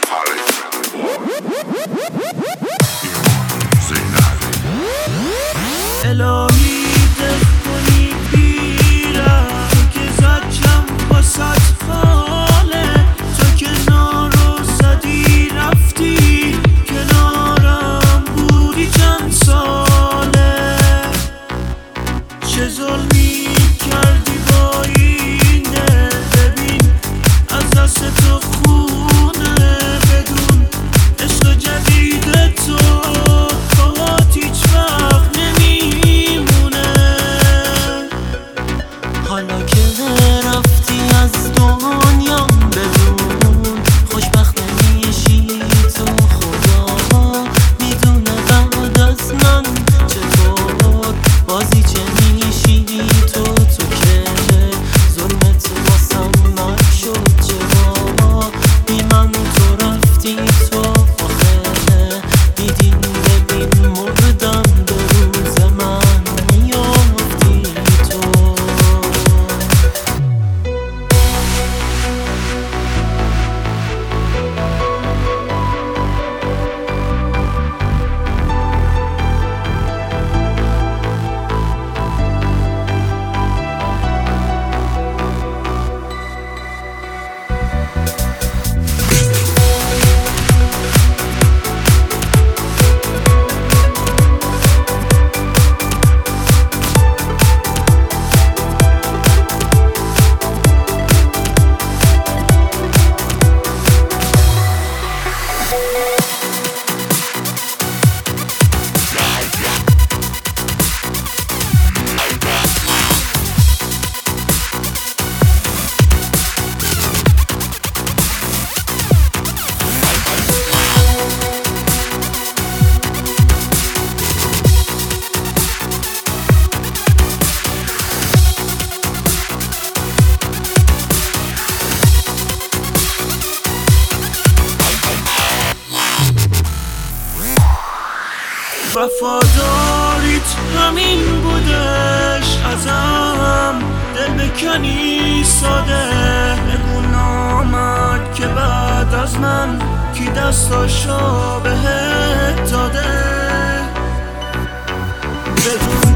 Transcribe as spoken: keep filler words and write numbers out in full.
الهی دل کنی بیرم تو که زجم واسد فاله تو که نارو زدی رفتی کنارم بودی چند ساله چه ظلمی کردی با اینه ببین از دست تو خونه بدون عشق جدید تو باهات هیچ وقت نمیمونه حالا که رفتی از دنیا بدون خوشبخت نمیشی تو خدا میدونه بعد از من چطور بازی چه میشی تو تو که ظلمت واسم نشد چرا بی من تو رفتی تو آخه دیدین ببین مردم به روز من میافتی تو وفاداریت همین بودش ازم دل بکنی ساده بگو نامد که بعد از من کی دستاشو بهت داده بدون